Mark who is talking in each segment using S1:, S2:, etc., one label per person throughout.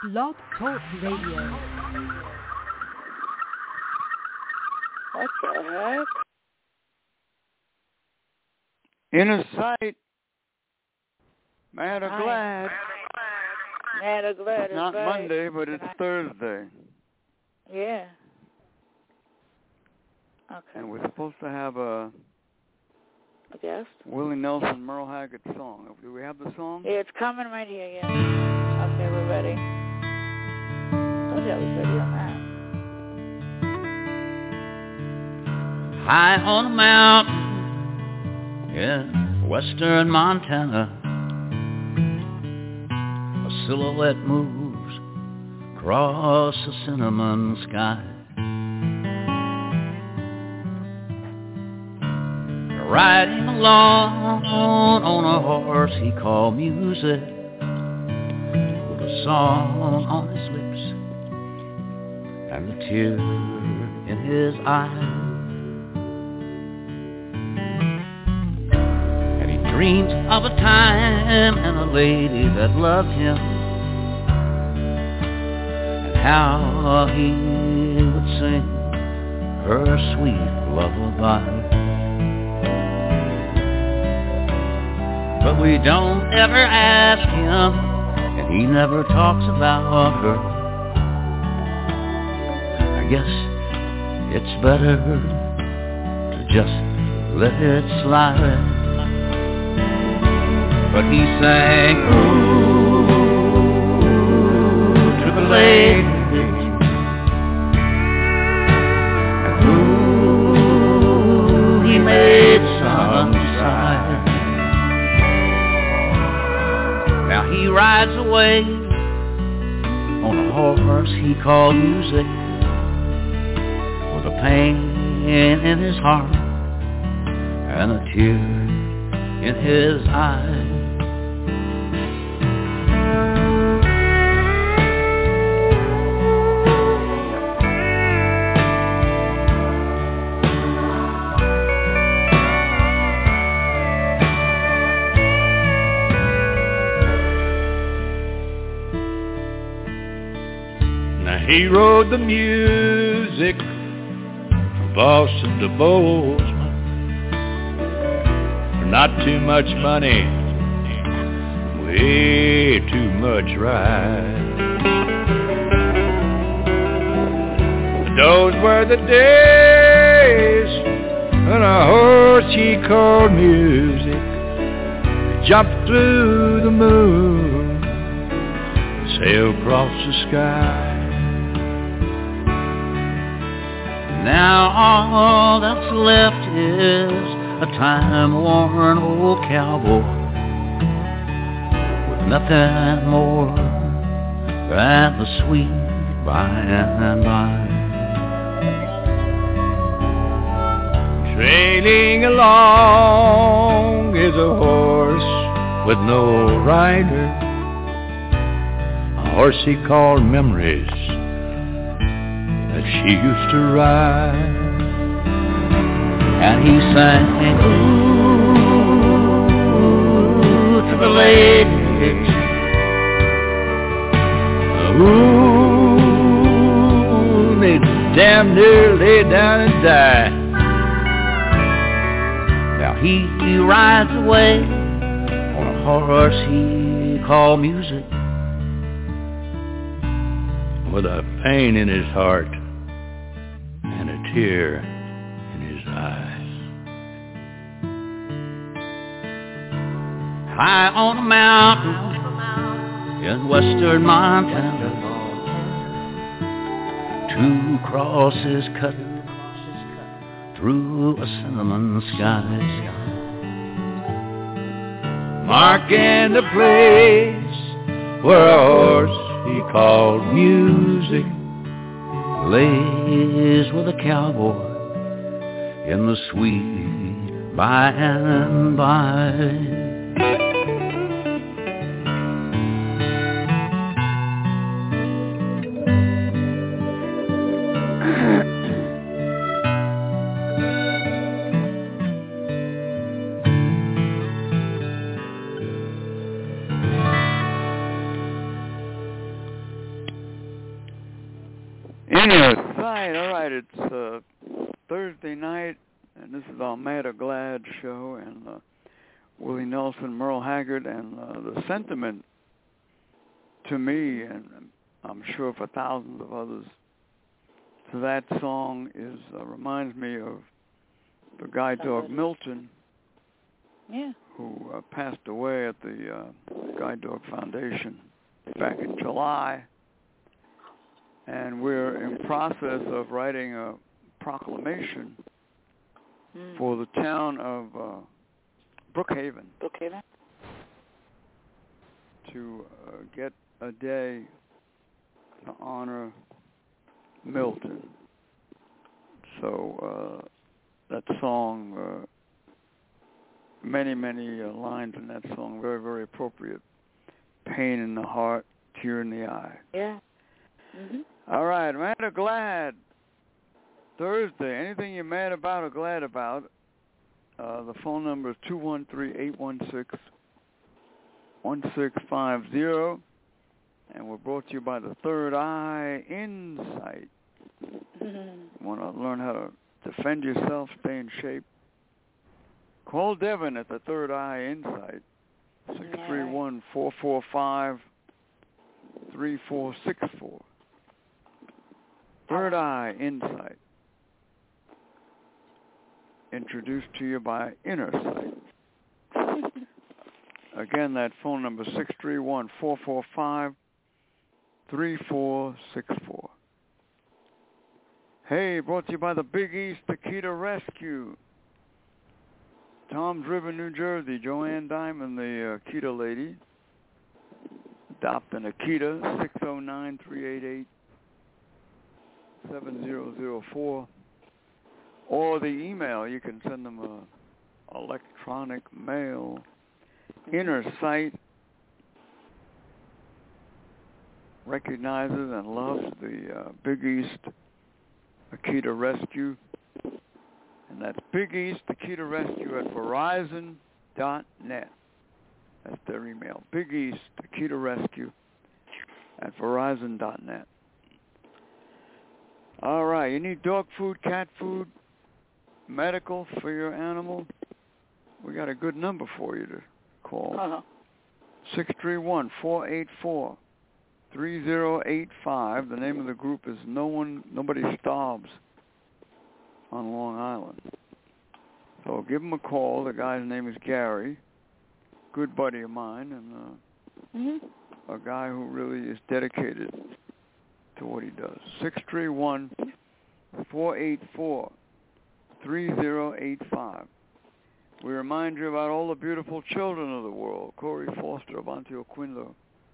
S1: Blog Talk Radio.
S2: What the heck?
S3: Inner sight. Mad or glad.
S2: Mad or glad.
S3: It's not Monday, but it's Thursday.
S2: Yeah. Okay.
S3: And we're supposed to have a
S2: guest?
S3: Willie Nelson, Merle Haggard song. Do we have the song?
S2: Yeah, it's coming right here, yeah. Okay, we're ready. Told you I was ready on that.
S4: High on a mountain in western Montana, a silhouette moves across the cinnamon sky. Riding along on a horse he called music, with a song on his lips and a tear in his eye. And he dreamed of a time and a lady that loved him, and how he would sing her sweet lullaby. But we don't ever ask him, and he never talks about her. I guess it's better to just let it slide. But he sang, ooh, to the lady, and ooh, he made some sigh. Now he rides away on a horse he called music, with a pain in his heart and a tear in his eye.
S5: He rode the music from Boston to Bozeman for not too much money, way too much ride. Those were the days when a horse he called music jumped through the moon, sailed across the sky.
S4: Now all that's left is a time-worn old cowboy with nothing more than the sweet by and by.
S5: Trailing along is a horse with no rider, a horse he called Memories, she used to ride.
S4: And he sang, ooh, to the lady,
S5: ooh, they damn near lay down and die.
S4: Now he rides away on a horse he called music,
S5: with a pain in his heart and a tear in his eyes.
S4: High on a mountain in western Montana, two crosses cut through a cinnamon sky,
S5: marking the place where a horse he called music
S4: lays with a cowboy in the sweet by and by.
S3: Inner Sight. All right, it's Thursday night, and this is our Mad or Glad show, and Willie Nelson, Merle Haggard, and the sentiment to me, and I'm sure for thousands of others, to that song is reminds me of the guide dog Milton, who passed away at the Guide Dog Foundation back in July. And we're in process of writing a proclamation for the town of Brookhaven. To get a day to honor Milton. So that song, many lines in that song, very, very appropriate. Pain in the heart, tear in the eye.
S2: Yeah. Mm-hmm.
S3: All right, mad or glad? Thursday. Anything you're mad about or glad about? The phone number is 213-816-1650, and we're brought to you by the Third Eye Insight. You want to learn how to defend yourself, stay in shape? Call Devin at the Third Eye Insight, 631-445-3464. Third Eye Insight. Introduced to you by Inner Sight. Again, that phone number 631-445-3464. Hey, brought to you by the Big East Akita Rescue. Tom's River, New Jersey. Joanne Diamond, the Akita lady. Adopt an Akita, 609-388-7004. Or the email, you can send them a electronic mail. Inner Sight recognizes and loves the Big East Akita Rescue. And that's Big East Akita Rescue at Verizon.net. That's their email. Big East Akita Rescue at Verizon.net. All right, you need dog food, cat food, medical for your animal? We got a good number for you to call. 631-484-3085. The name of the group is Nobody Starves on Long Island. So give him a call. The guy's name is Gary, good buddy of mine, and a guy who really is dedicated to what he does. 631-484-3085. We remind you about all the beautiful children of the world. Corey Foster, Avanti Oquindo,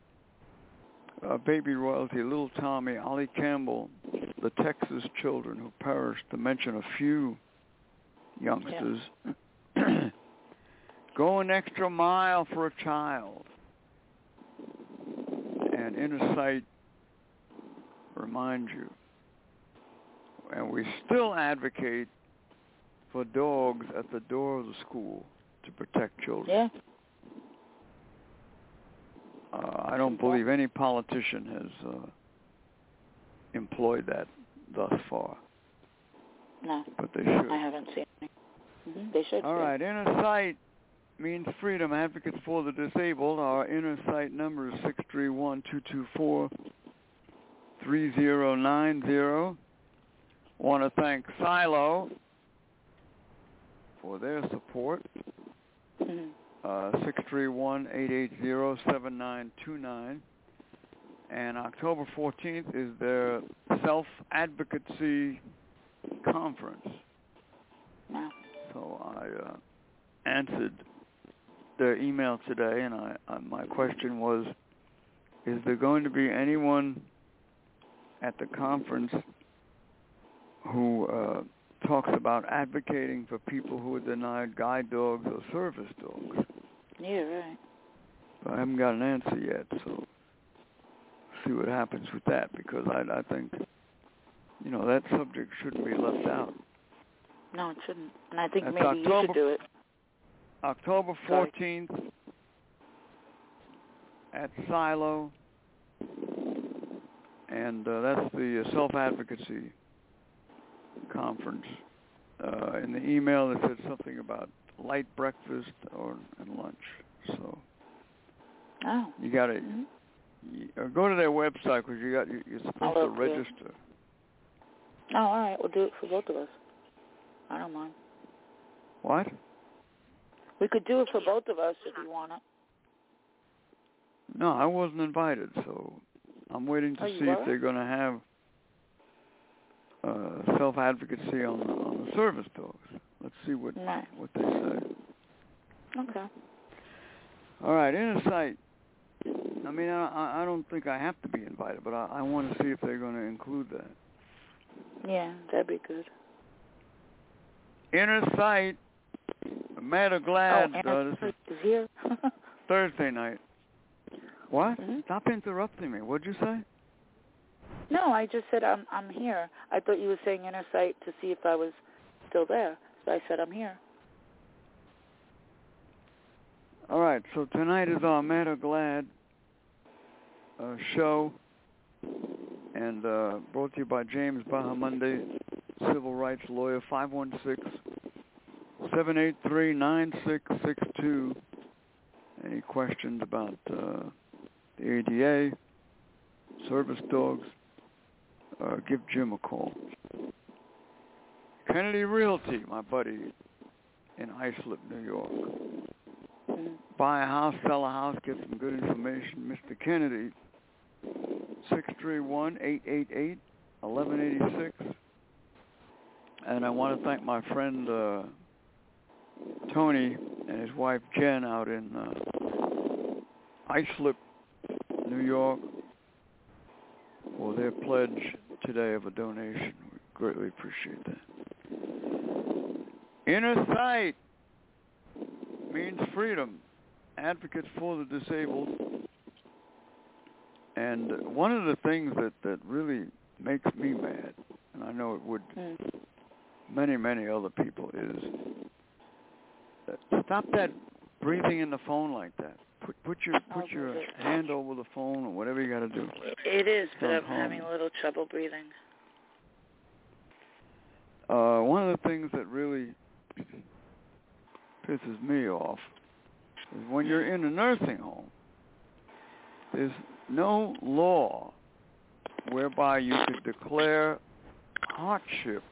S3: Baby Royalty, Little Tommy, Ollie Campbell, the Texas children who perished, to mention a few youngsters. Yeah. Go an extra mile for a child. And Inner Sight reminds you. And we still advocate for dogs at the door of the school to protect children.
S2: Yeah.
S3: I don't believe any politician has employed that thus far.
S2: No.
S3: But they should.
S2: I haven't seen any. They should.
S3: All right. Inner Sight means freedom. Advocates for the disabled. Our Inner Sight number is 631-224-3090. Want to thank Silo for their support. 631-880-7929. And October 14th is their self-advocacy conference.
S2: Wow.
S3: So I answered their email today, and my question was, is there going to be anyone at the conference who talks about advocating for people who are denied guide dogs or service dogs?
S2: Yeah, right.
S3: I haven't got an answer yet, so see what happens with that, because I think, that subject shouldn't be left out.
S2: No, it shouldn't. And I think
S3: That's
S2: maybe you should do it.
S3: October 14th at Silo, and that's the self-advocacy conference. In the email, it said something about light breakfast and lunch. So you got to go to their website because you're supposed to register.
S2: Oh, all right. We'll do it for both of us. I don't mind.
S3: What?
S2: We could do it for both of us if you want it.
S3: No, I wasn't invited, so I'm waiting to see if they're going to have self-advocacy on the service dogs. Let's see what they say.
S2: Okay.
S3: All right, Inner Sight. I mean, I don't think I have to be invited, but I want to see if they're going to include that.
S2: Yeah, that'd be good.
S3: Inner Sight. Mad or Glad.
S2: This is here.
S3: Thursday night. What?
S2: Mm-hmm.
S3: Stop interrupting me. What'd you say?
S2: No, I just said I'm here. I thought you were saying Inner Sight to see if I was still there. So I said I'm here.
S3: All right, so tonight is our Mad or Glad show, and brought to you by James Bahamonde, civil rights lawyer, 516-783-9662. Any questions about the ADA, service dogs, give Jim a call. Kennedy Realty, my buddy in Islip, New York. Buy a house, sell a house, get some good information. Mr. Kennedy, 631-888-1186. And I want to thank my friend Tony and his wife Jen out in Islip, New York, for their pledge today of a donation. We greatly appreciate that. Inner Sight means freedom. Advocates for the disabled. And one of the things that really makes me mad, and I know it would many, many other people, is stop that breathing in the phone like that. Put your hand over the phone or whatever you got to do.
S2: It is, but I'm having a little trouble breathing.
S3: One of the things that really pisses me off is when you're in a nursing home, there's no law whereby you could declare hardship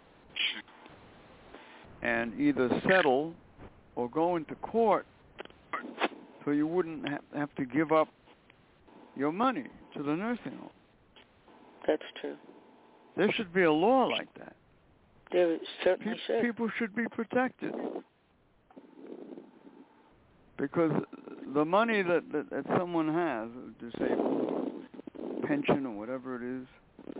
S3: and either settle or go into court so you wouldn't have to give up your money to the nursing home.
S2: That's true.
S3: There should be a law like that.
S2: There certainly should.
S3: People should be protected. Because the money that someone has, disabled, pension or whatever it is,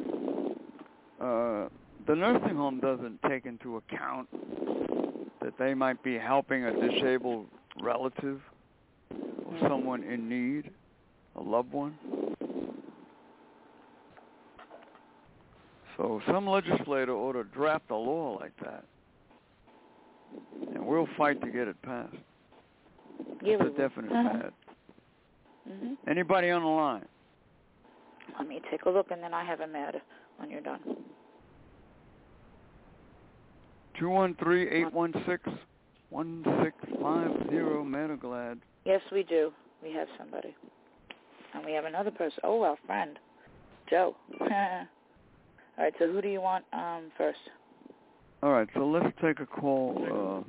S3: the nursing home doesn't take into account that they might be helping a disabled relative or someone in need, a loved one. So some legislator ought to draft a law like that, and we'll fight to get it passed. It's a definite bad.
S2: Mm-hmm.
S3: Anybody on the line?
S2: Let me take a look, and then I have a mad when you're done.
S3: 213-816-1650, Mad or Glad.
S2: Yes, we do. We have somebody. And we have another person. Oh, our friend, Joe. All right, so who do you want first?
S3: All right, so let's take a call.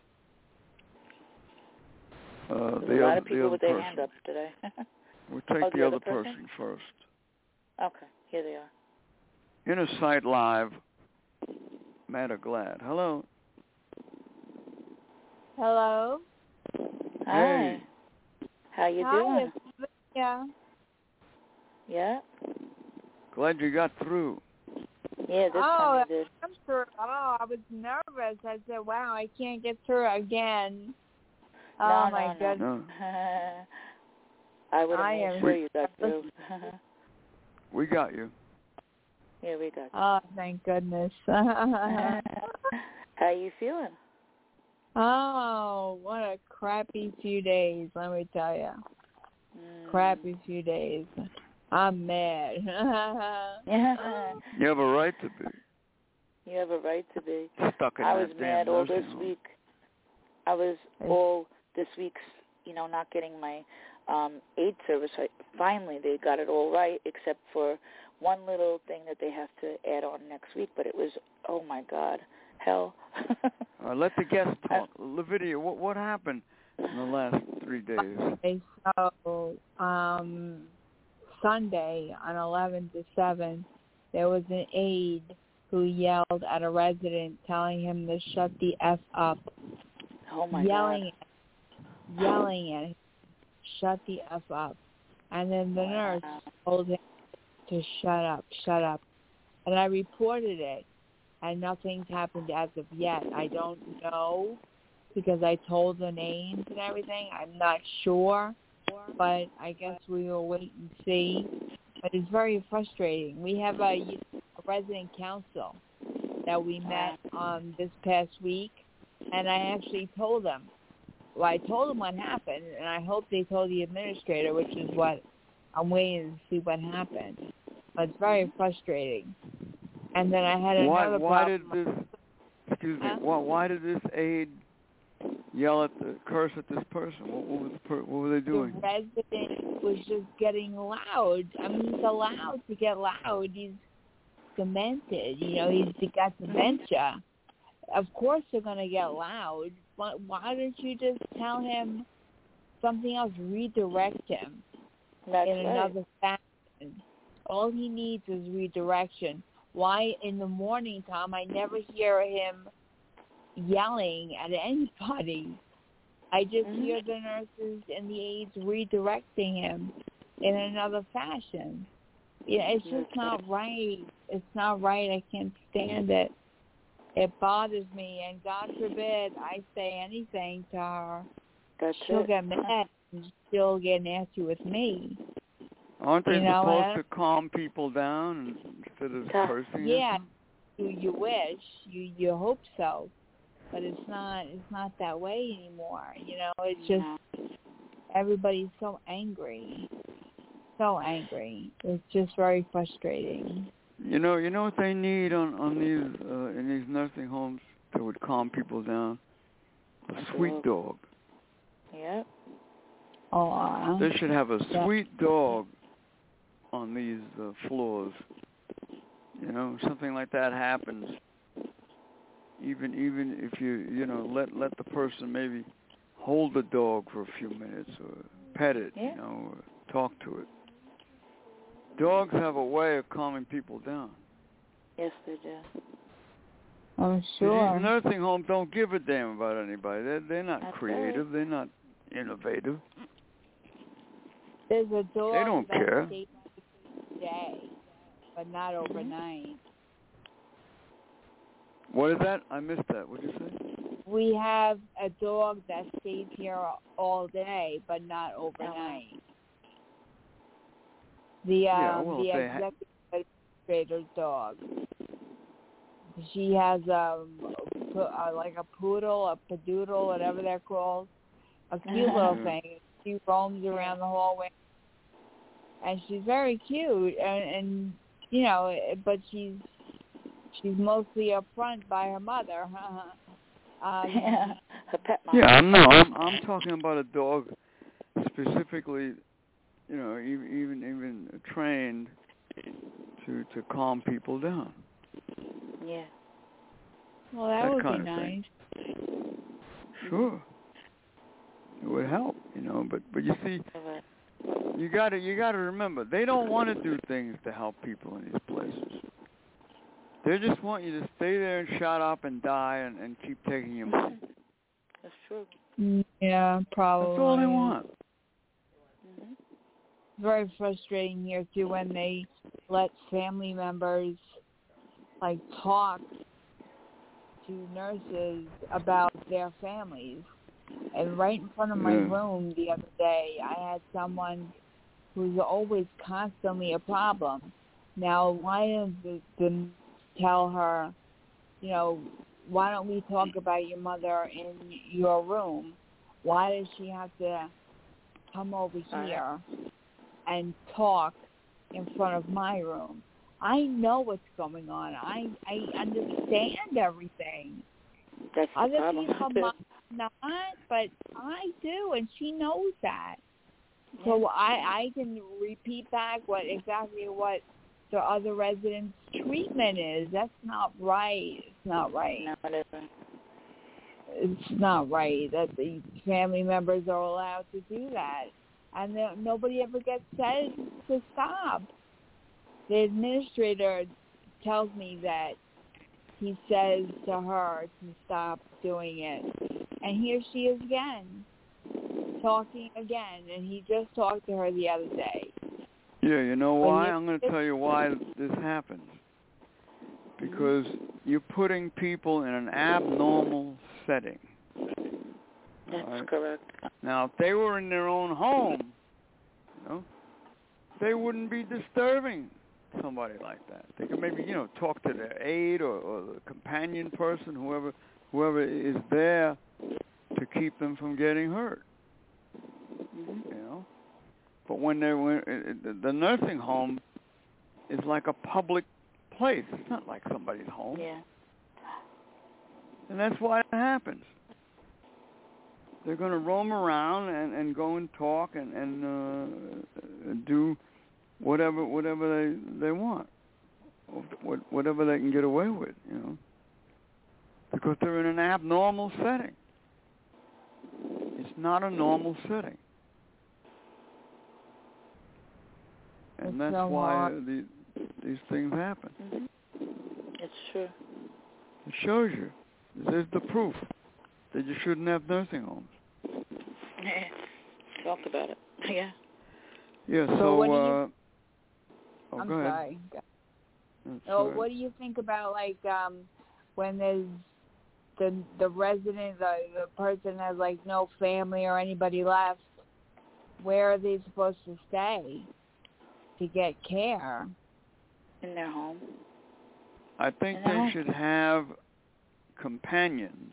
S2: A lot of people with their hand up today.
S3: We'll take the other person first.
S2: Okay, here they are.
S3: Inner Sight Live, Mad or Glad. Hello.
S6: Hello.
S2: Hi.
S3: Hey.
S2: How you doing?
S6: Yeah.
S2: Yeah?
S3: Glad you got through.
S2: Yeah, this time you did.
S6: I'm sure. Oh, I was nervous. I said, wow, I can't get through again. Oh, my goodness.
S3: No.
S2: I would have made sure you got through.
S3: We got you.
S2: Yeah, we got you.
S6: Oh, thank goodness.
S2: How you feeling?
S6: Oh, what a crappy few days, let me tell you. Crappy few days. I'm mad.
S3: You have a right to be.
S2: You have a right to be.
S3: Stuck in
S2: I
S3: that
S2: was
S3: damn
S2: mad all
S3: nursing
S2: this
S3: home.
S2: week. I was all this week's, not getting my aid service. Finally, they got it all right, except for one little thing that they have to add on next week. But it was, oh my God, hell.
S3: Let the guests talk. Lavidia, what happened in the last 3 days?
S6: Okay, so Sunday on 11-7, there was an aide who yelled at a resident telling him to shut the F up.
S2: Oh, my
S6: God. Yelling at him, shut the F up. And then the nurse told him to shut up. And I reported it, and nothing's happened as of yet. I don't know, because I told the names and everything. I'm not sure, but I guess we will wait and see. But it's very frustrating. We have a resident council that we met this past week, and I actually told them. Well, I told them what happened, and I hope they told the administrator, which is what I'm waiting to see what happened. But it's very frustrating. And then I had another problem.
S3: Why did this aide yell at curse at this person? What were they doing?
S6: The resident was just getting loud. I mean, he's allowed to get loud. He's demented. He's got dementia. Of course they're going to get loud. But why don't you just tell him something else? Redirect him another fashion. All he needs is redirection. Why in the morning time I never hear him yelling at anybody? I just hear the nurses and the aides redirecting him in another fashion. It's just not right. It's not right. I can't stand it. It bothers me, and God forbid I say anything to her. She'll get mad and she'll get nasty with me.
S3: Aren't they supposed to calm people down instead of cursing?
S6: Yeah, you wish, you hope so, but it's not that way anymore. It's just everybody's so angry. It's just very frustrating.
S3: You know what they need on these in these nursing homes that would calm people down? A sweet dog.
S2: Yeah.
S6: Oh.
S3: They should have a sweet dog on these floors. Something like that happens. Even if you let the person maybe hold the dog for a few minutes or pet it, or talk to it. Dogs have a way of calming people down.
S2: Yes, they do.
S6: I'm sure.
S3: These nursing homes don't give a damn about anybody. They're not creative. Right. They're not innovative.
S6: There's a dog
S3: they don't care.
S6: Stays day, but not overnight.
S3: What is that? I missed that. What did you say?
S6: We have a dog that stays here all day, but not overnight. The executive administrator's dog. She has like a poodle, a padoodle, whatever they're called, a cute little thing. She roams around the hallway, and she's very cute, and but she's mostly up front by her mother.
S2: Her pet mom.
S3: Yeah, I'm talking about a dog specifically. Even trained to calm people down.
S2: Yeah.
S6: Well, that would be nice.
S3: Sure. It would help, but you see, you got to remember, they don't want to do things to help people in these places. They just want you to stay there and shut up and die and keep taking your money.
S2: That's true.
S6: Yeah, probably.
S3: That's all they want.
S6: Very frustrating here too when they let family members talk to nurses about their families. And right in front of my room the other day, I had someone who's always constantly a problem. Now, why don't they tell her, why don't we talk about your mother in your room? Why does she have to come over here and talk in front of my room. I know what's going on. I understand everything.
S2: That's the
S6: Other
S2: problem.
S6: people might not, but I do, and she knows that. So I can repeat back exactly what the other residents' treatment is. That's not right. It's not right.
S2: No, it isn't.
S6: It's not right that the family members are allowed to do that. And nobody ever gets said to stop. The administrator tells me that he says to her to stop doing it. And here she is again, talking again. And he just talked to her the other day.
S3: Yeah, you know why? I'm going to tell you why this happens. Because you're putting people in an abnormal setting.
S2: That's correct.
S3: Now, if they were in their own home, they wouldn't be disturbing somebody like that. They could maybe, talk to their aide or the companion person, whoever is there to keep them from getting hurt. But when the nursing home is like a public place. It's not like somebody's home.
S2: Yeah.
S3: And that's why it happens. They're going to roam around and go and talk and do whatever they want, whatever they can get away with, because they're in an abnormal setting. It's not a normal setting. And that's why these things happen.
S2: It's true.
S3: It shows you. There's the proof that you shouldn't have nursing homes.
S2: Talk about it. Yeah.
S3: Yeah,
S6: so what do
S3: you...
S6: I'm
S3: go ahead.
S6: sorry.
S3: Sorry.
S6: What do you think about, when there's the resident, the person has, no family or anybody left, where are they supposed to stay to get care?
S2: In their home.
S3: I think they should have companions.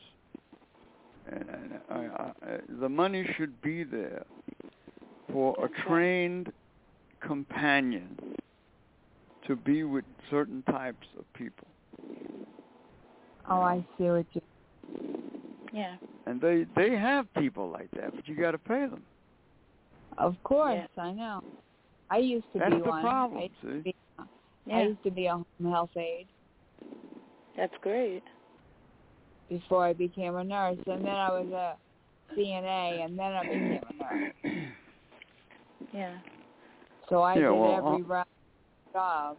S3: And the money should be there for a trained companion to be with certain types of people.
S6: Oh, I see what you...
S2: Yeah.
S6: And
S3: they have people like that, but you got to pay them.
S6: Of course, I know. I used to be one.
S3: That's the problem, see?
S6: I used to be a home health aide.
S2: That's great.
S6: Before I became a nurse, and then I was a CNA, and then I became a nurse.
S2: Yeah.
S6: So I did every round job.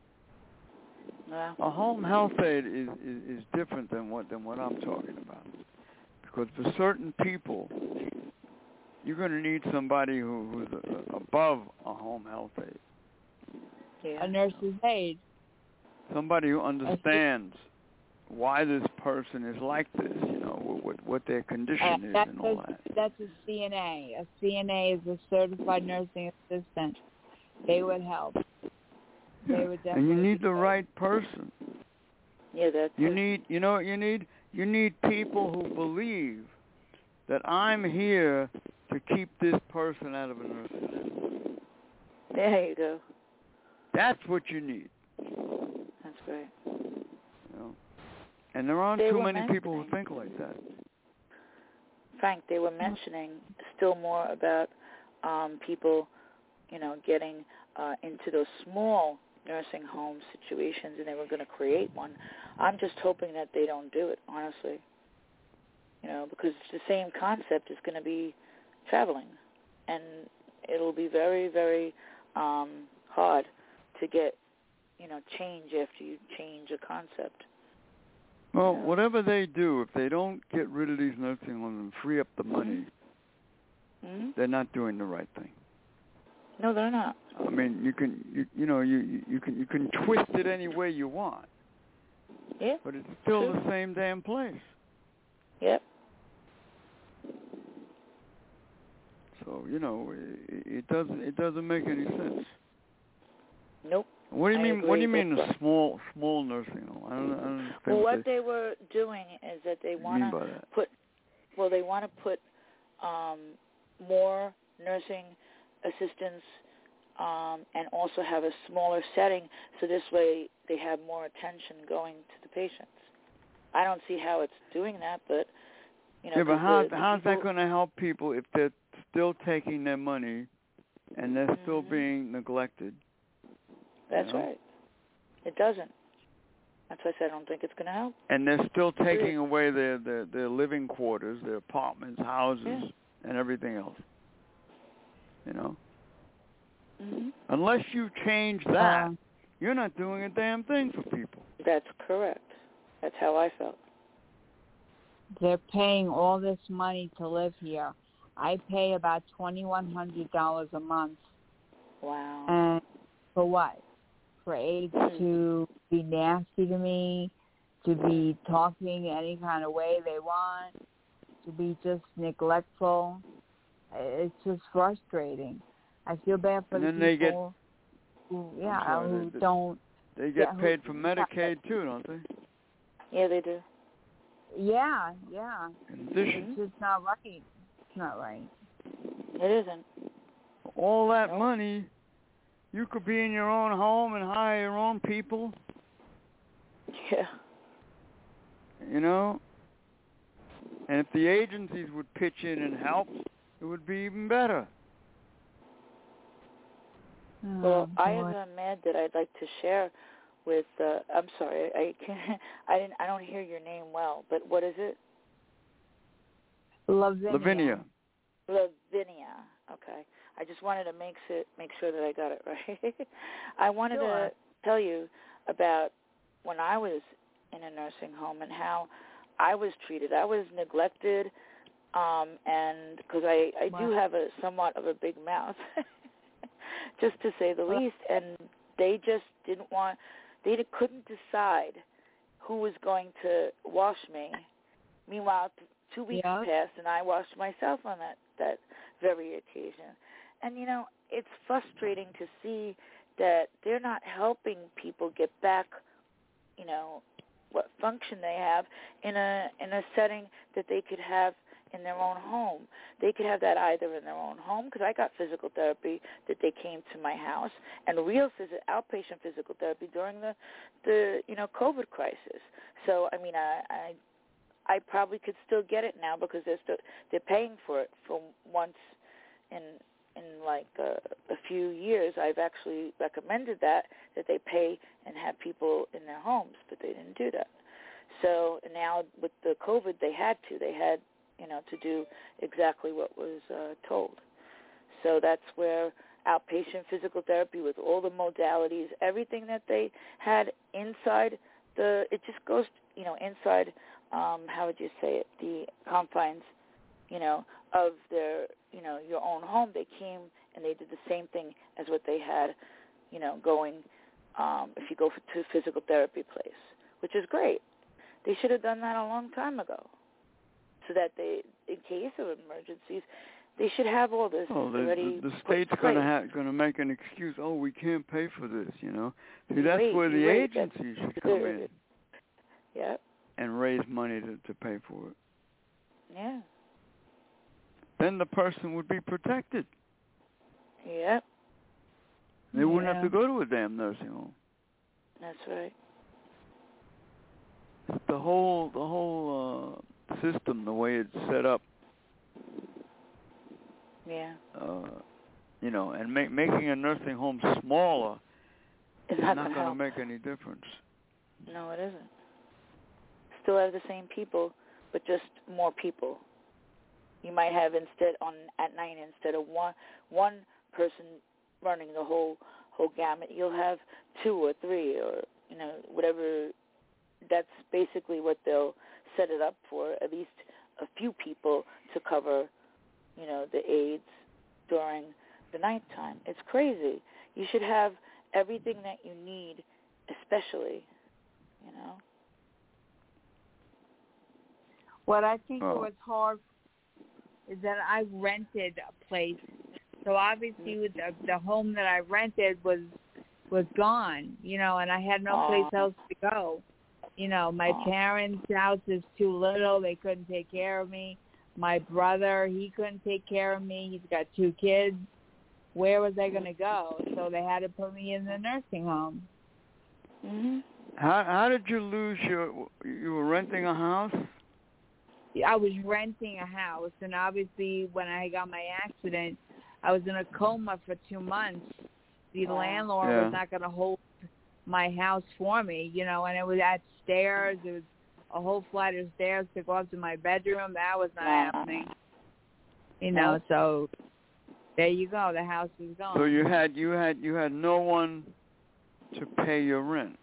S2: Wow.
S3: A home health aide is different than what I'm talking about, because for certain people, you're going to need somebody who's above a home health aide.
S2: Yeah.
S6: A nurse's aide.
S3: Somebody who understands why this person is like this, what their condition is and all that.
S6: That's a CNA. A CNA is a certified nursing assistant. They would help. They would definitely.
S3: And you need the right person.
S2: Yeah, that's.
S3: You need, you need people who believe that I'm here to keep this person out of a nursing home.
S2: There you go.
S3: That's what you need.
S2: That's great.
S3: And there aren't too many people who think like that.
S2: Frank, they were mentioning still more about people, getting into those small nursing home situations, and they were going to create one. I'm just hoping that they don't do it, honestly. Because it's the same concept is going to be traveling, and it'll be very, very hard to get, change after you change a concept.
S3: Well, whatever they do, if they don't get rid of these nursing homes and free up the money, they're not doing the right thing.
S2: No, they're not.
S3: I mean, you can twist it any way you want.
S2: Yeah.
S3: But it's still the same damn place.
S2: Yep.
S3: So it doesn't make any sense.
S2: Nope.
S3: What do you mean? What do you mean a small nursing home? I don't understand.
S2: Well, what they were doing is that they want to put. Well, they want to put more nursing assistants and also have a smaller setting, so this way they have more attention going to the patients. I don't see how it's doing that, but
S3: Yeah, but how's
S2: people,
S3: that going to help people if they're still taking their money and they're still being neglected?
S2: That's right. It doesn't. That's why I said I don't think it's going to help.
S3: And they're still taking away their living quarters, their apartments, houses, and everything else. Unless you change that, you're not doing a damn thing for people.
S2: That's correct. That's how I felt.
S6: They're paying all this money to live here. I pay about $2,100 a month.
S2: Wow.
S6: And for what? For aides to be nasty to me, to be talking any kind of way they want, to be just neglectful. It's just frustrating. I feel bad for the people who don't.
S3: They get paid for Medicaid too, don't they?
S2: Yeah, they do.
S6: Yeah.
S3: In addition,
S6: it's just not right. It's not right.
S2: It isn't.
S3: All that money, you could be in your own home and hire your own people.
S2: Yeah.
S3: And if the agencies would pitch in and help, it would be even better.
S2: Well, I have a med that I'd like to share with. I'm sorry, I can't. I don't hear your name well. But what is it?
S3: Lavinia.
S2: Okay. I just wanted to make sure that I got it right. I wanted to tell you about when I was in a nursing home and how I was treated. I was neglected, and because I do have somewhat of a big mouth. Just to say the least, and they just they couldn't decide who was going to wash me. Meanwhile, 2 weeks passed, and I washed myself on that very occasion. And, it's frustrating to see that they're not helping people get back, what function they have in a setting that they could have in their own home. They could have that either in their own home, because I got physical therapy that they came to my house, and real outpatient physical therapy during the COVID crisis. So I mean, I probably could still get it now because they're paying for it for once in like a few years. I've actually recommended that they pay and have people in their homes, but they didn't do that. So now with the COVID, they had to do exactly what was told. So that's where outpatient physical therapy with all the modalities, everything that they had inside it just goes, inside, how would you say it, the confines, of their, your own home. They came and they did the same thing as what they had, going, if you go to a physical therapy place, which is great. They should have done that a long time ago, so that they, in case of emergencies, they should have all this already.
S3: The state's going to make an excuse. Oh, we can't pay for this. See, that's where the agencies should come in.
S2: Yeah. And
S3: raise money to pay for it.
S2: Yeah.
S3: Then the person would be protected.
S2: Yeah.
S3: They wouldn't have to go to a damn nursing home.
S2: That's right.
S3: The whole system, the way it's set up.
S2: Yeah.
S3: And making a nursing home smaller is not going to make any difference.
S2: No, it isn't. Still have the same people, but just more people. You might have at night instead of one person running the whole gamut, you'll have 2 or 3 or whatever. That's basically what they'll set it up for, at least a few people to cover, the aides during the nighttime. It's crazy. You should have everything that you need, especially,
S6: What I think was hard is that I rented a place. So obviously the home that I rented was gone, and I had no place else to go. My parents' house is too little. They couldn't take care of me. My brother, he couldn't take care of me. He's got 2 kids. where was I going to go? So they had to put me in the nursing home.
S2: Mhm.
S3: How did you lose you were renting a house?
S6: I was renting a house, and obviously when I got my accident, I was in a coma for 2 months. The landlord was not going to hold my house for me, you know, and it was at stairs. It was a whole flight of stairs to go up to my bedroom. That was not happening, you know. So there you go. The house is gone.
S3: So you had no one to pay your rent.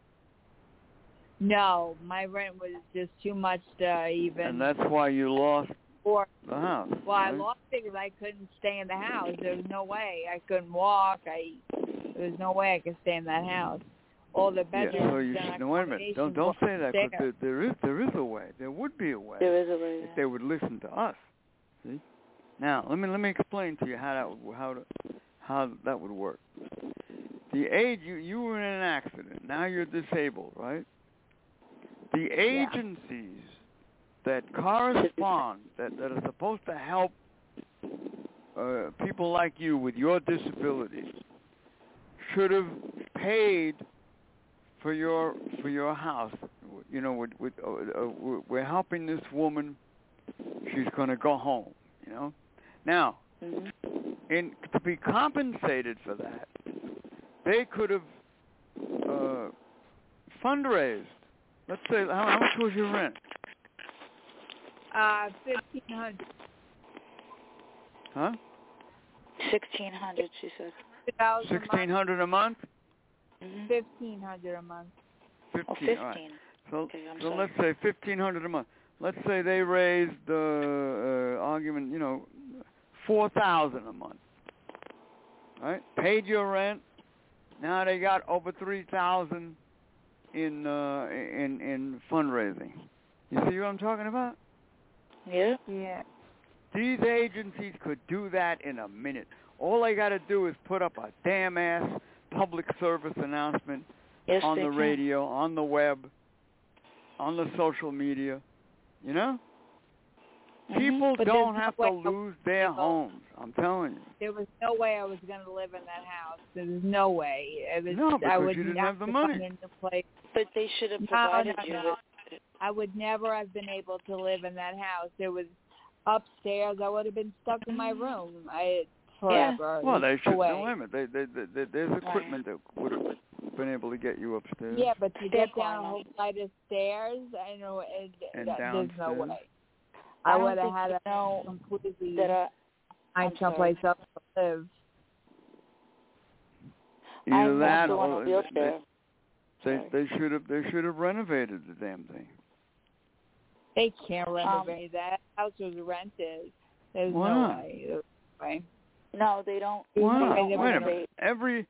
S6: No, my rent was just too much to even.
S3: And that's why you lost the house.
S6: Well,
S3: right?
S6: I lost it because I couldn't stay in the house. There was no way. I couldn't walk. There was no way I could stay in that house. All the bedrooms.
S3: Yeah, so you no, wait a minute. Don't say that. Cause there is a way. There would be a way.
S2: There is a way.
S3: If they would listen to us. See? Now let me explain to you how that would work. The age you were in an accident. Now you're disabled, right? The agencies that correspond, that are supposed to help people like you with your disabilities, should have paid for your house. You know, we're helping this woman. She's going to go home. You know, now, to be compensated for that, they could have fundraised. Let's say, how much was your rent?
S6: $1,500.
S3: Huh?
S2: $1,600, she said.
S3: $1,600 a month?
S6: $1,500 a month.
S3: 15.
S2: Oh, 15.
S3: All right. So,
S2: okay,
S3: so let's say $1,500 a month. Let's say they raised the argument, you know, $4,000 a month. All right? Paid your rent. Now they got over $3,000 in fundraising. You see what I'm talking about?
S2: Yeah.
S6: Yeah.
S3: These agencies could do that in a minute. All they got to do is put up a damn ass public service announcement on the radio, on the web, on the social media. You know? People don't have to lose their homes. I'm telling you.
S6: There was no way I was going to live in that house. There was no way.
S3: No, because you didn't have the money.
S2: But they should have provided you with.
S6: I would never have been able to live in that house. There was upstairs. I would have been stuck in my room forever.
S3: Yeah. Well, they should. No, wait a minute. There's equipment that would have been able to get you upstairs.
S6: Yeah, but to get down a whole flight of stairs, I know there's no way. I would have had to completely find someplace else to live.
S3: Either that or they should have renovated the damn thing.
S6: They can't renovate that. House was rented. There's no way.
S2: No, they don't.
S3: Wow. Wait a minute. Every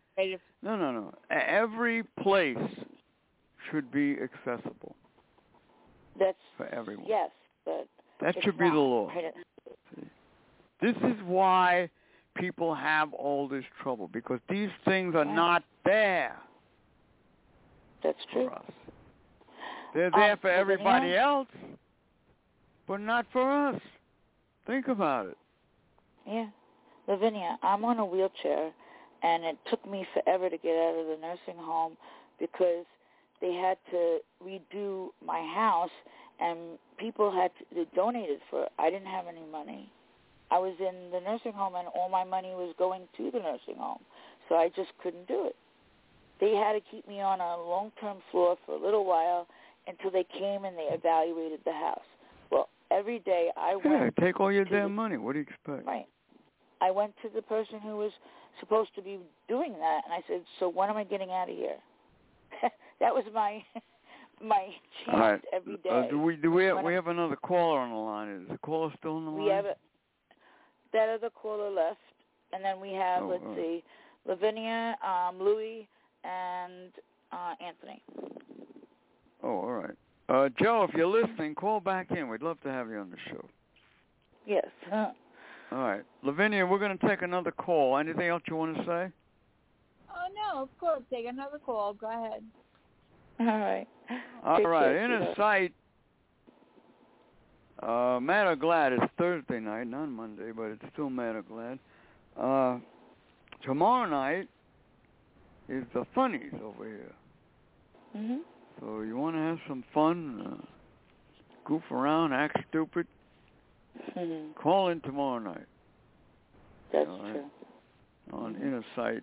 S3: place should be accessible.
S2: That's
S3: for everyone.
S2: Yes, but
S3: that should be the law. This is why people have all this trouble, because these things are not there.
S2: That's true.
S3: For us. They're there for everybody else, but not for us. Think about it.
S2: Yeah. Lavinia, I'm on a wheelchair, and it took me forever to get out of the nursing home because they had to redo my house, and people they donated for it. I didn't have any money. I was in the nursing home, and all my money was going to the nursing home, so I just couldn't do it. They had to keep me on a long-term floor for a little while until they came and they evaluated the house. Well, every day I went.
S3: Yeah, take all your damn money. What do you expect?
S2: Right. I went to the person who was supposed to be doing that, and I said, so when am I getting out of here? That was my chance every day.
S3: We have another caller on the line? Is the caller still on the line?
S2: We have that other caller left, and then we have, let's see, Lavinia, Louis, and Anthony.
S3: Oh, all right. Joe, if you're listening, call back in. We'd love to have you on the show.
S2: Yes.
S3: All right. Lavinia, we're going to take another call. Anything else you want to say?
S6: Oh, no, of course. Take another call. Go ahead.
S2: All right.
S3: All right. Inner Sight, Mad or Glad, it's Thursday night, not Monday, but it's still Mad or Glad. tomorrow night is the funnies over here.
S2: Mhm.
S3: So you want to have some fun, goof around, act stupid, call in tomorrow night.
S2: That's true.
S3: On Inner Sight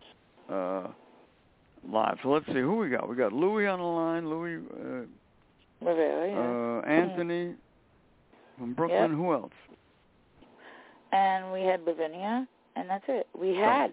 S3: Live. So let's see who we got. We got Louis on the line. Louis,
S2: Rivera, yeah.
S3: Anthony from Brooklyn.
S2: Yep.
S3: Who else?
S2: And we had Lavinia, and that's it. We had,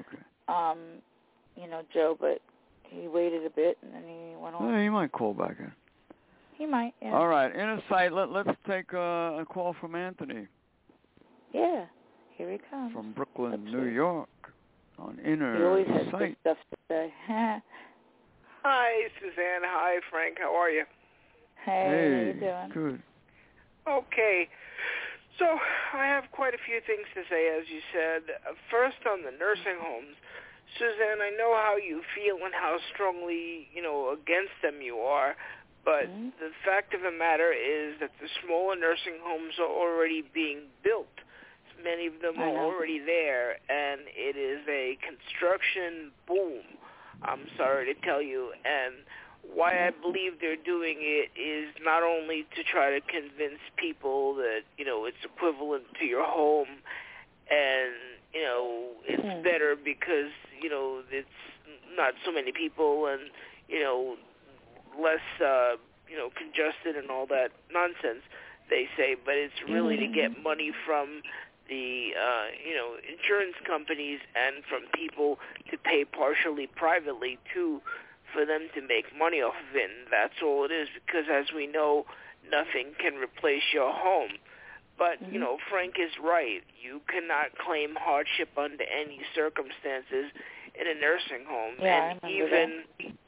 S2: Joe, but he waited a bit, and then he went on.
S3: He might call back in.
S2: He might, yeah.
S3: All right, Inner Sight. Let's take a call from Anthony.
S2: Yeah, here he comes.
S3: From Brooklyn, New York, on Inner
S2: He always has
S3: Sight.
S2: good stuff to say.
S7: Hi, Suzanne. Hi, Frank. How are you?
S2: Hey, how you doing?
S3: Good.
S7: Okay. So I have quite a few things to say, as you said. First, on the nursing homes. Suzanne, I know how you feel and how strongly, against them you are, but the fact of the matter is that the smaller nursing homes are already being built. Many of them are already there, and it is a construction boom, I'm sorry to tell you. And why I believe they're doing it is not only to try to convince people that, it's equivalent to your home and, it's better because, it's not so many people and, less, congested and all that nonsense, they say. But it's really to get money from the, insurance companies and from people to pay partially privately, too, for them to make money off of it. And that's all it is, because as we know, nothing can replace your home. But, Frank is right. You cannot claim hardship under any circumstances in a nursing home.
S2: Yeah,
S7: and even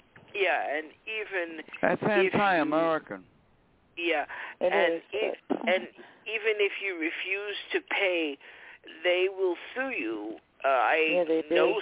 S3: That's anti-American.
S7: And even if you refuse to pay, they will sue you.
S2: They do.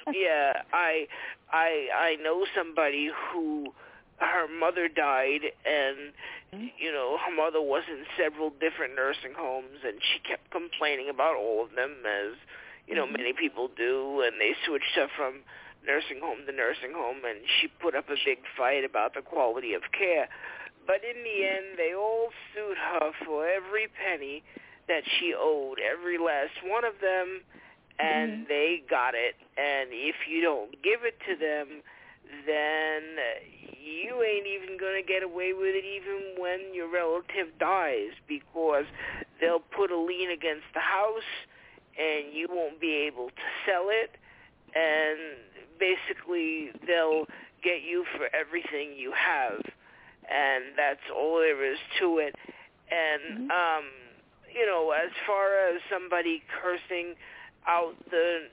S7: I know somebody who her mother died, and her mother was in several different nursing homes, and she kept complaining about all of them, as many people do, and they switched her from nursing home to nursing home, and she put up a big fight about the quality of care. But in the end, they all sued her for every penny that she owed, every last one of them, and they got it. And if you don't give it to them, then you ain't even going to get away with it even when your relative dies, because they'll put a lien against the house, and you won't be able to sell it, and basically they'll get you for everything you have. And that's all there is to it. And, as far as somebody cursing out the,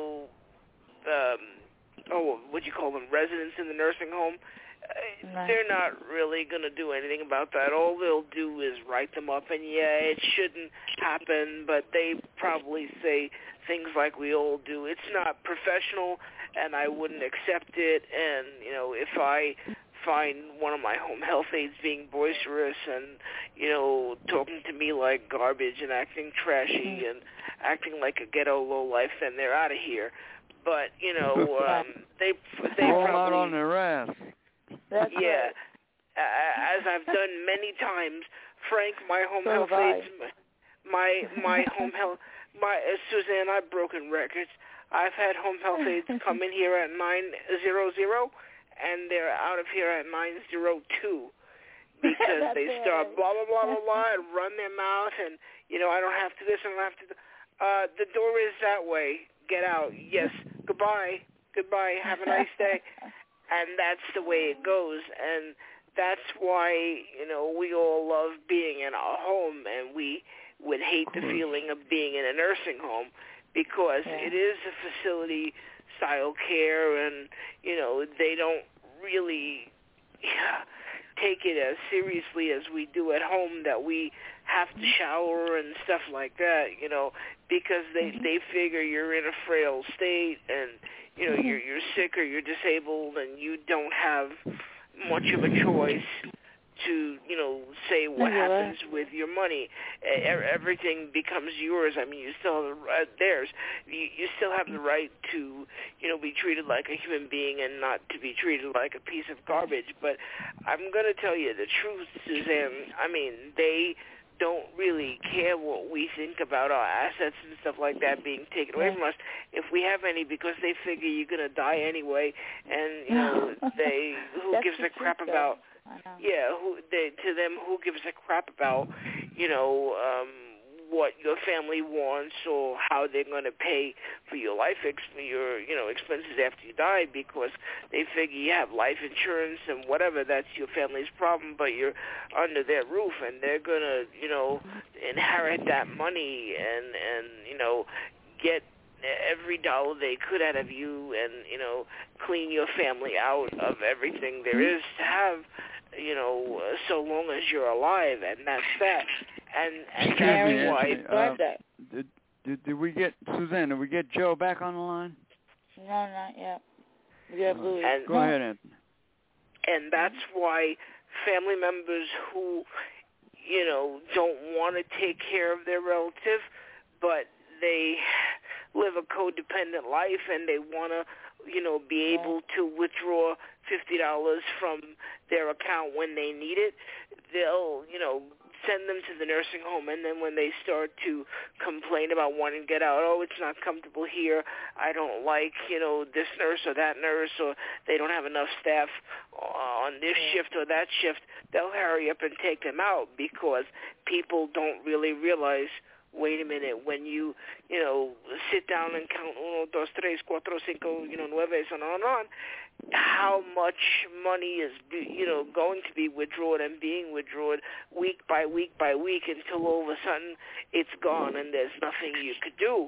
S7: what you call them, residents in the nursing home, they're not really going to do anything about that. All they'll do is write them up, and it shouldn't happen, but they probably say things like we all do. It's not professional, and I wouldn't accept it. And, if I find one of my home health aides being boisterous and, talking to me like garbage and acting trashy and acting like a ghetto lowlife, then they're out of here. But, they
S3: roll
S7: probably
S3: out on their ass.
S2: That's right.
S7: As I've done many times, Frank, my home health aides, my home health, Suzanne, I've broken records. I've had home health aides come in here at 9:00, and they're out of here at 9:02 because they start blah blah blah blah blah and run their mouth, and I don't have to this and I don't have to. The door is that way. Get out. Yes. Goodbye. Have a nice day. And that's the way it goes, and that's why we all love being in our home, and we would hate the feeling of being in a nursing home, because it is a facility-style care, and they don't really take it as seriously as we do at home, that we have to shower and stuff like that, because they figure you're in a frail state, and you're sick or you're disabled, and you don't have much of a choice to, say what happens with your money. Everything becomes yours. I mean, you still have theirs. You still have the right to, be treated like a human being and not to be treated like a piece of garbage. But I'm going to tell you the truth, Suzanne. I mean, they don't really care what we think about our assets and stuff like that being taken away from us, if we have any, because they figure you're going to die anyway, and who gives a crap about to them, who gives a crap about what your family wants or how they're going to pay for your expenses after you die, because they figure you have life insurance and whatever, that's your family's problem, but you're under their roof and they're going to, inherit that money and get every dollar they could out of you and, clean your family out of everything there is to have, so long as you're alive, and that's that. And that's why.
S3: Did we get Suzanne? Did we get Joe back on the line?
S2: No, not yet. We have Louis.
S3: Go ahead, Anthony.
S7: And that's why family members who, don't want to take care of their relative, but they live a codependent life and they want to, be able to withdraw $50 from their account when they need it, they'll, send them to the nursing home, and then when they start to complain about wanting to get out, it's not comfortable here, I don't like, this nurse or that nurse, or they don't have enough staff on this shift or that shift, they'll hurry up and take them out, because people don't really realize, wait a minute, when you, sit down and count 1, 2, 3, 4, 5, 9, and on, how much money is, going to be withdrawn and being withdrawn week by week by week until all of a sudden it's gone and there's nothing you could do,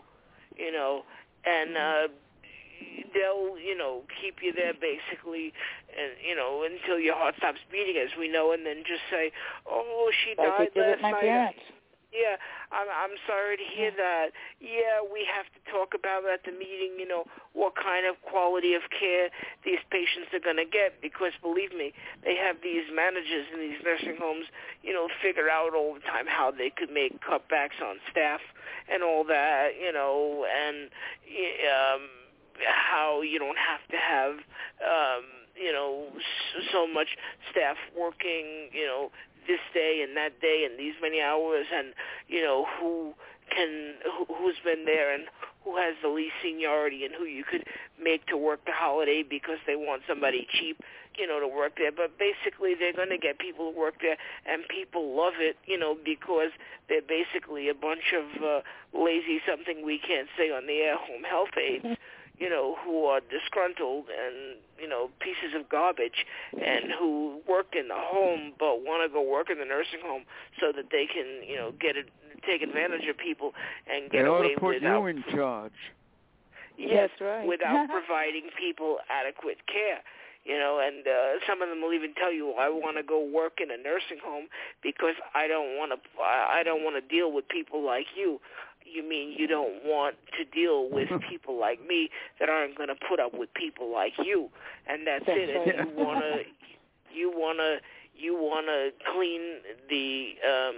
S7: and they'll, keep you there basically, and, until your heart stops beating, as we know, and then just say, she died last night.
S2: Parents.
S7: Yeah, I'm sorry to hear that. Yeah, we have to talk about at the meeting, what kind of quality of care these patients are going to get, because believe me, they have these managers in these nursing homes, figure out all the time how they could make cutbacks on staff and all that, and how you don't have to have, so much staff working, this day and that day and these many hours, and who's been there and who has the least seniority and who you could make to work the holiday because they want somebody cheap, to work there. But basically they're going to get people to work there, and people love it, because they're basically a bunch of lazy, something we can't say on the air, home health aides, who are disgruntled and, pieces of garbage, and who work in the home but want to go work in the nursing home so that they can, take advantage of people and get away
S3: with it. They ought to put you in charge.
S7: Yes,
S2: that's right.
S7: Without providing people adequate care. And some of them will even tell you, I want to go work in a nursing home because I don't want to deal with people like you. You mean you don't want to deal with people like me that aren't going to put up with people like you, and that's it. And you wanna clean the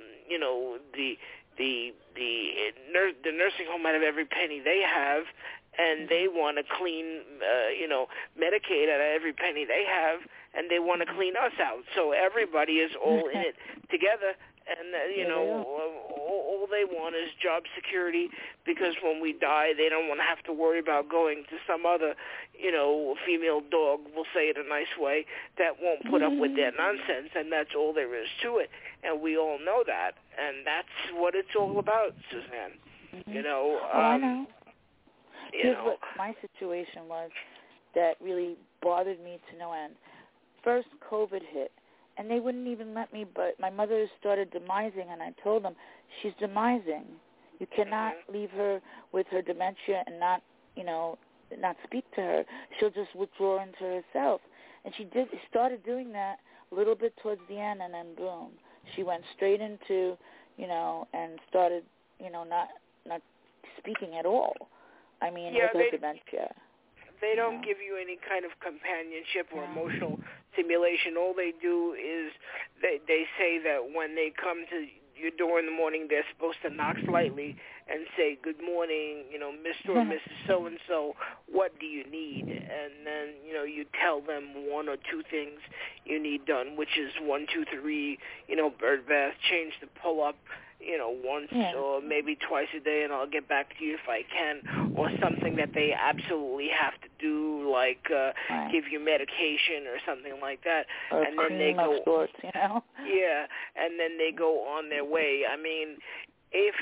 S7: the nursing home out of every penny they have, and they want to clean Medicaid out of every penny they have, and they want to clean us out. So everybody is all in it together. And, all they want is job security, because when we die, they don't want to have to worry about going to some other, female dog, we'll say it a nice way, that won't put up with their nonsense, and that's all there is to it. And we all know that, and that's what it's all about, Suzanne.
S2: I know. Here's what my situation was that really bothered me to no end. First, COVID hit. And they wouldn't even let me, but my mother started demising, and I told them, she's demising. You cannot leave her with her dementia and not speak to her. She'll just withdraw into herself. And she started doing that a little bit towards the end, and then boom, she went straight into, and started, not speaking at all. I mean, with her dementia.
S7: they don't give you any kind of companionship or emotional stimulation. All they do is they say that when they come to your door in the morning, they're supposed to knock slightly and say, good morning, Mr. or Mrs. So-and-so, what do you need? And then, you tell them one or two things you need done, which is 1, 2, 3, bird bath, change the pull-up, once or maybe twice a day, and I'll get back to you if I can, or something that they absolutely have to do, like give you medication or something like that.
S2: Or
S7: and then they go,
S2: sorts,
S7: Yeah, and then they go on their way. I mean, if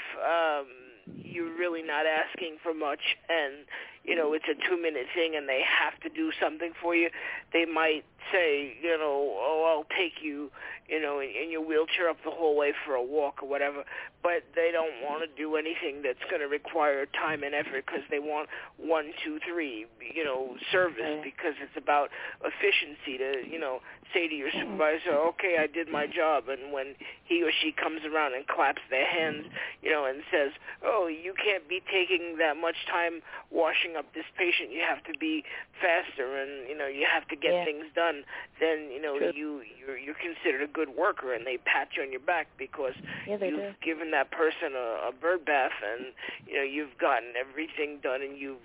S7: you're really not asking for much and, it's a 2-minute thing and they have to do something for you, they might say, I'll take you, in your wheelchair up the hallway for a walk or whatever, but they don't want to do anything that's going to require time and effort because they want 1, 2, 3, service, because it's about efficiency to, say to your supervisor, okay, I did my job, and when he or she comes around and claps their hands, and says, oh, you can't be taking that much time washing up this patient, you have to be faster, and, you have to get things done, then, you're considered a good worker, and they pat you on your back because you've given that person a bird bath, and, you've gotten everything done, and you've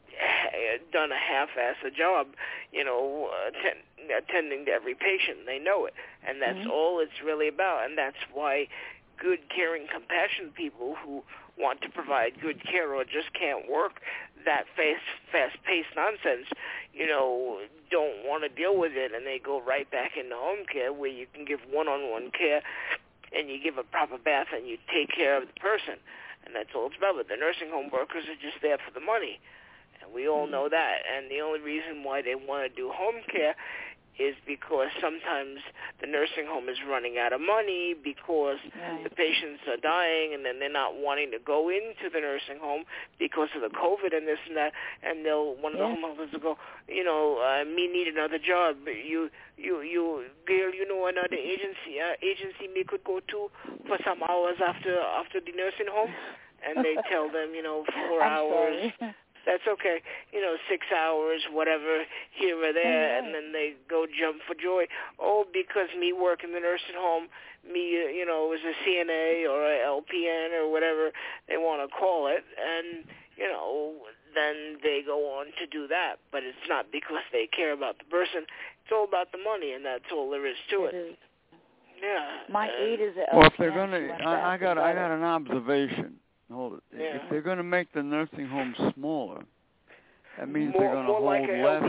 S7: done a half-ass job, attending to every patient. They know it, and that's all it's really about, and that's why good, caring, compassionate people who want to provide good care or just can't work that fast-paced nonsense, don't want to deal with it, and they go right back into home care where you can give one-on-one care and you give a proper bath and you take care of the person, and that's all it's about. But the nursing home workers are just there for the money, and we all know that, and the only reason why they want to do home care is because sometimes the nursing home is running out of money because the patients are dying, and then they're not wanting to go into the nursing home because of the COVID and this and that, and one of the home officers will go, me need another job. You girl, another agency me could go to for some hours after the nursing home, and they tell them, 4 hours. That's okay, 6 hours, whatever, here or there, and then they go jump for joy. Oh, because me work in the nursing home, me, as a CNA or a LPN or whatever they want to call it, and, then they go on to do that. But it's not because they care about the person. It's all about the money, and that's all there is to it. Yeah.
S2: My aide is a LPN.
S3: Well, if they're going to, I got an observation. Hold it.
S7: Yeah.
S3: If they're going to make the nursing home smaller, that means
S7: more,
S3: they're going to hold
S7: like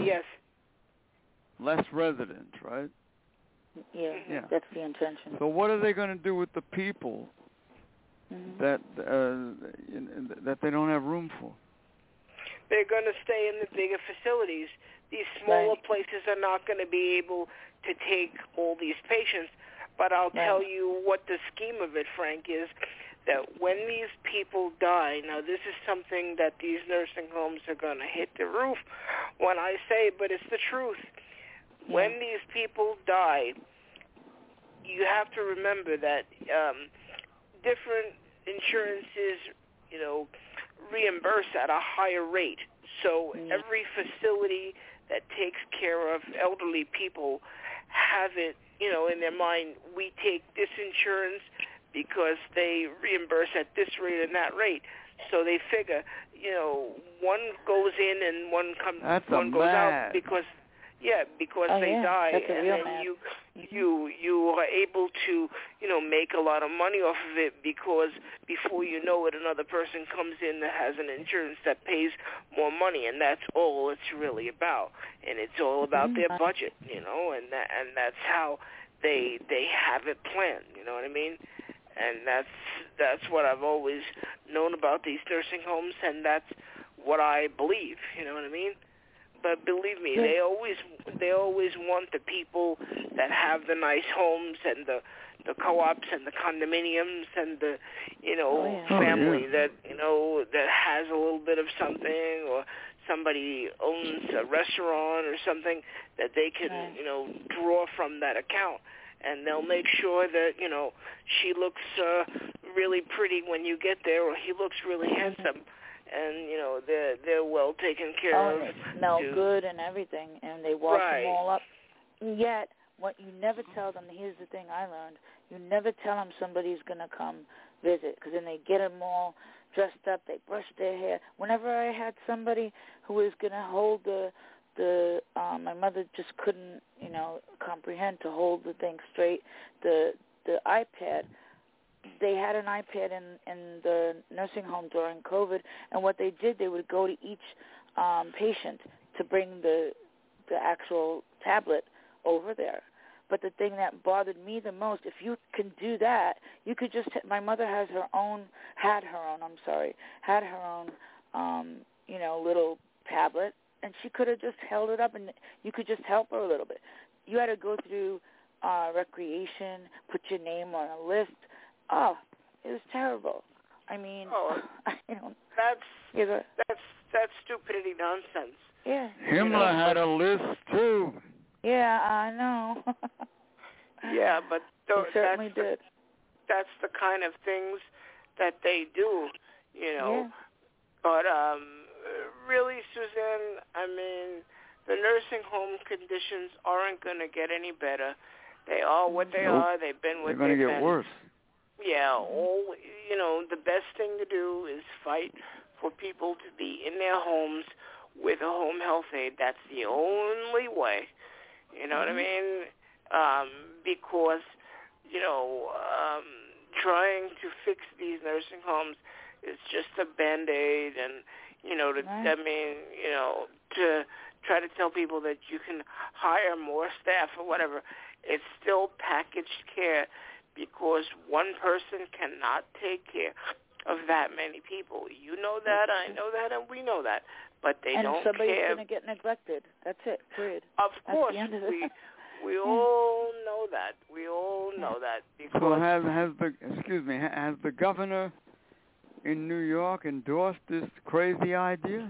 S3: less residents, right?
S2: Yeah, that's the intention.
S3: So what are they going to do with the people that they don't have room for?
S7: They're going to stay in the bigger facilities. These smaller places are not going to be able to take all these patients. But I'll tell you what the scheme of it, Frank, is that when these people die, now this is something that these nursing homes are going to hit the roof when I say, but it's the truth. When these people die, you have to remember that different insurances, reimburse at a higher rate. So every facility that takes care of elderly people have it, in their mind, we take this insurance because they reimburse at this rate and that rate. So they figure, one goes in and one goes out because they die, and then you are able to make a lot of money off of it, because before you know it, another person comes in that has an insurance that pays more money, and that's all it's really about. And it's all about their budget, and that's how they have it planned. You know what I mean? And that's what I've always known about these nursing homes, and that's what I believe. You know what I mean? But believe me, they always want the people that have the nice homes and the co-ops and the condominiums and the family that that has a little bit of something, or somebody owns a restaurant or something that they can draw from that account. And they'll make sure that, she looks really pretty when you get there, or he looks really handsome. and they're well taken care of.
S2: And they smell good and everything, and they wash them all up. Yet, what you never tell them, here's the thing I learned, you never tell them somebody's going to come visit, because then they get them all dressed up, they brush their hair. Whenever I had somebody who was going to hold my mother just couldn't, comprehend to hold the thing straight, the iPad. They had an iPad in the nursing home during COVID, and what they did, they would go to each patient to bring the actual tablet over there. But the thing that bothered me the most, if you can do that, you could just. My mother had her own little tablet, and she could have just held it up, and you could just help her a little bit. You had to go through recreation, put your name on a list. Oh, it was terrible. I mean,
S7: that's stupidity nonsense.
S2: Yeah.
S3: Himmler had a list too.
S2: Yeah, I know.
S7: Yeah, but
S2: he certainly did.
S7: That's the kind of things that they do,
S2: Yeah.
S7: But really, Suzanne, I mean, the nursing home conditions aren't going to get any better. They are what they are. They've been what they've been.
S3: They're going to get worse.
S7: Yeah, the best thing to do is fight for people to be in their homes with a home health aide. That's the only way. You know what I mean? Because, trying to fix these nursing homes is just a Band-Aid, and, to try to tell people that you can hire more staff or whatever, it's still packaged care, because one person cannot take care of that many people. You know that, I know that, and we know that. But they don't care. And
S2: somebody's going to get neglected. That's it, period.
S7: Of course.
S2: That's the end of it.
S7: We all know that. We all know that. Because
S3: so has the governor in New York endorsed this crazy idea?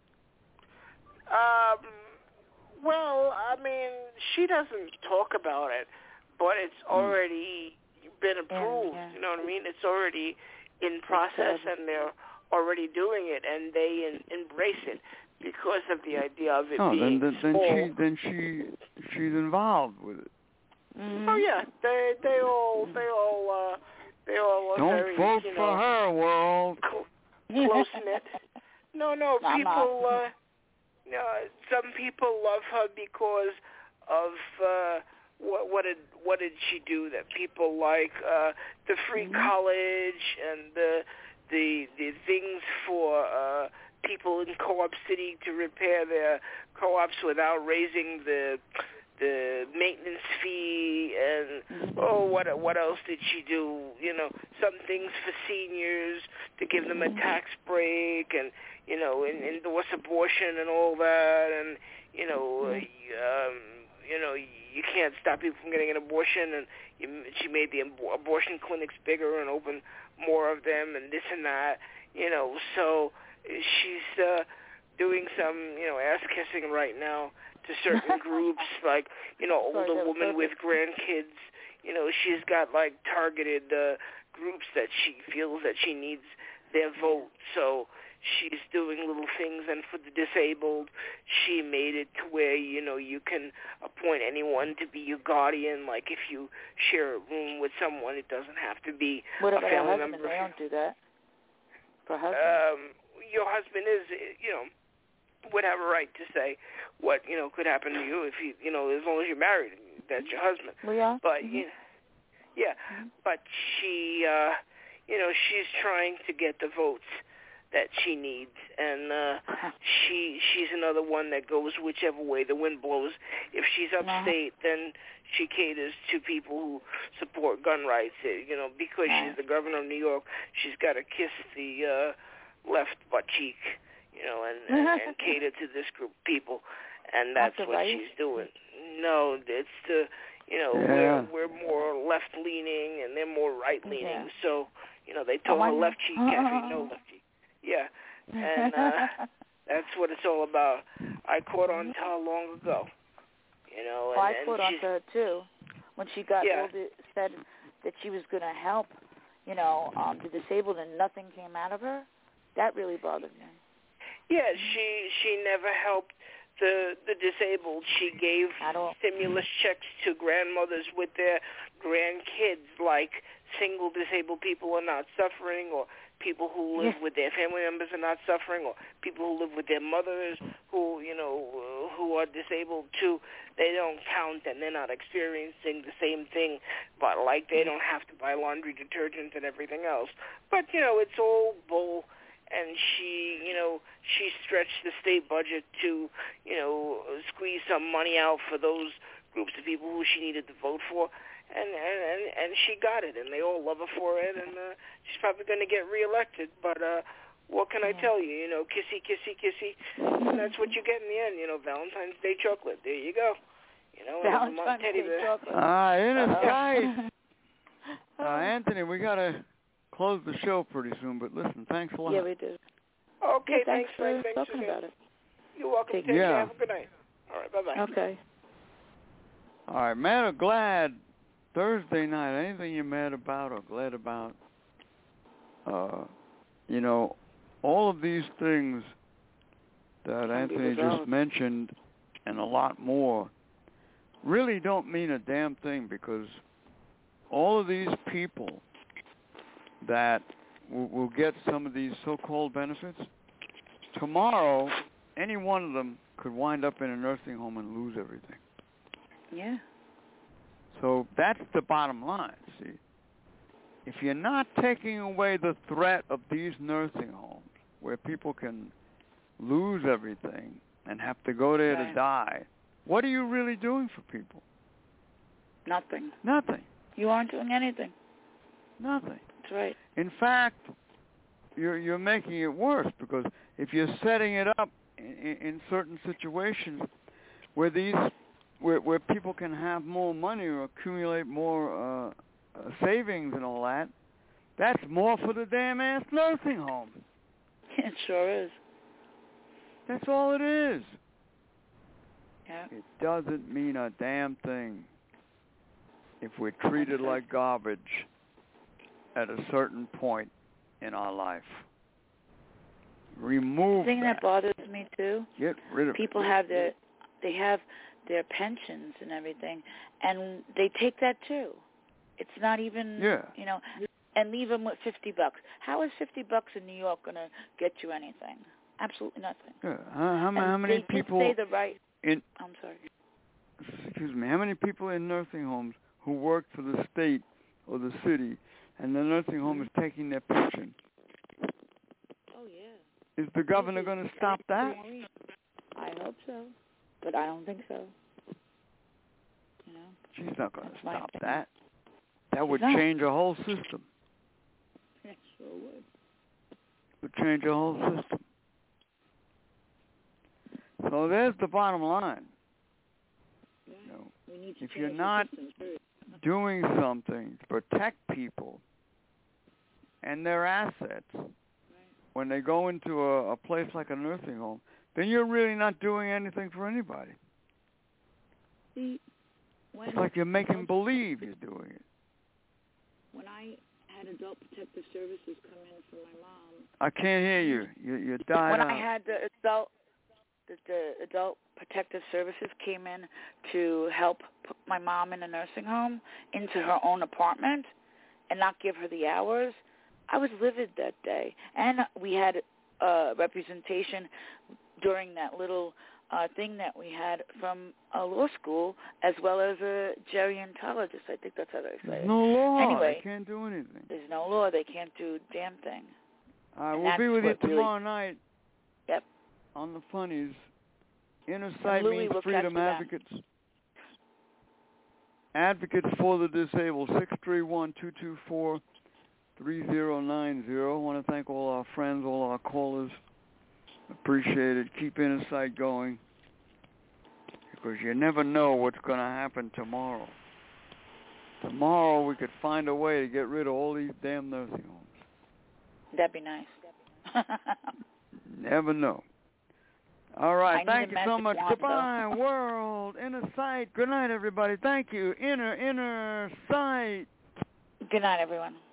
S7: Well, I mean, she doesn't talk about it, but it's already been approved. You know what I mean? It's already in process, and they're already doing it, and they embrace it because of the idea of it being small.
S3: Then she's involved with it.
S2: Mm-hmm.
S7: Oh yeah, they all are
S3: Don't
S7: very,
S3: vote for her, world.
S7: Close knit. No, people. Some people love her because of what did she do that people like? The free college and the things for people in Co-op City to repair their co-ops without raising the maintenance fee, and what else did she do? Some things for seniors to give them a tax break, and endorse abortion and all that, and you can't stop people from getting an abortion, and she made the abortion clinics bigger and opened more of them, and this and that, so she's doing some, ass-kissing right now to certain groups, like, older women with grandkids. She's got, targeted groups that she feels that she needs their vote, so she's doing little things. And for the disabled, she made it to where, you can appoint anyone to be your guardian. Like, if you share a room with someone, it doesn't have to be a family member.
S2: They don't do that. For husband?
S7: Your husband is, would have a right to say what, could happen to you if you, as long as you're married, that's your husband.
S2: Well, yeah.
S7: But, but she, she's trying to get the votes that she needs, and she's another one that goes whichever way the wind blows. If she's upstate, then she caters to people who support gun rights. Because she's the governor of New York, she's got to kiss the left butt cheek, and cater to this group of people, and that's what she's doing. No, it's the, we're more left leaning, and they're more right leaning. So, they told her left cheek, Kathy, no left cheek. Yeah, and that's what it's all about. I caught on to her long ago,
S2: Well, I caught on to her too when she got said that she was going to help, the disabled, and nothing came out of her. That really bothered me.
S7: Yeah, she never helped the disabled. She gave stimulus checks to grandmothers with their grandkids, like single disabled people are not suffering, or people who live with their family members are not suffering, or people who live with their mothers who are disabled too. They don't count, and they're not experiencing the same thing, but like they don't have to buy laundry detergent and everything else. But it's all bull. And she stretched the state budget to squeeze some money out for those groups of people who she needed to vote for. And she got it, and they all love her for it, and she's probably going to get reelected. But what can I tell you? Kissy, kissy, kissy, and that's what you get in the end. Valentine's Day chocolate. There you go.
S2: Valentine's Day chocolate.
S3: In a sight. Anthony, we got to close the show pretty soon, but listen, thanks a lot.
S2: Yeah, we do.
S7: Okay,
S2: thanks for
S7: Frank.
S2: talking about it.
S7: You're welcome. Take care. Have a good night. All right, bye-bye.
S2: Okay.
S3: All right, mad or glad, Thursday night, anything you're mad about or glad about, all of these things that Anthony just mentioned and a lot more really don't mean a damn thing, because all of these people that will get some of these so-called benefits, tomorrow any one of them could wind up in a nursing home and lose everything.
S2: Yeah.
S3: So that's the bottom line, see. If you're not taking away the threat of these nursing homes where people can lose everything and have to go there to die, what are you really doing for people?
S2: Nothing.
S3: Nothing.
S2: You aren't doing anything.
S3: Nothing.
S2: That's right.
S3: In fact, you're making it worse, because if you're setting it up in certain situations where where people can have more money or accumulate more savings and all that, that's more for the damn ass nursing home.
S2: It sure is.
S3: That's all it is.
S2: Yeah.
S3: It doesn't mean a damn thing if we're treated like garbage at a certain point in our life. Remove
S2: the thing that bothers me too.
S3: Get rid of
S2: people. Have their pensions and everything, and they take that too. It's not even and leave them with $50. How is $50 in New York going to get you anything? Absolutely nothing.
S3: Yeah. How many people?
S2: Say the right.
S3: I'm
S2: sorry.
S3: Excuse me. How many people in nursing homes who work for the state or the city, and the nursing home is taking their pension?
S2: Oh yeah.
S3: Is the governor going to stop that?
S2: I hope so, but I don't think so.
S3: She's not going to stop that. That would change a whole system.
S2: It sure would.
S3: It would change a whole system. So there's the bottom line.
S2: We need to
S3: if you're not doing something to protect people and their assets when they go into a place like a nursing home, then you're really not doing anything for anybody.
S2: See,
S3: it's like you're making believe you're doing it.
S2: When I had Adult Protective Services come in for my mom,
S3: I can't hear you. You died out.
S2: When I had the Adult Protective Services came in to help put my mom in a nursing home into her own apartment and not give her the hours, I was livid that day. And we had representation during that little thing that we had from a law school, as well as a gerontologist. I think that's how they say it.
S3: There's no law.
S2: Anyway,
S3: they can't do anything.
S2: There's no law. They can't do a damn thing.
S3: We'll be with you tomorrow night.
S2: Yep.
S3: On the funnies. Inner Sight means freedom advocates. Advocates for the disabled. 631-224-3090. I want to thank all our friends, all our callers. Appreciate it. Keep Inner Sight going, because you never know what's going to happen tomorrow. Tomorrow we could find a way to get rid of all these damn nursing homes.
S2: That'd be nice.
S3: Never know. All right. Thank you so much. Goodbye,
S2: though.
S3: world. Inner Sight. Good night, everybody. Thank you. Inner Sight.
S2: Good night, everyone.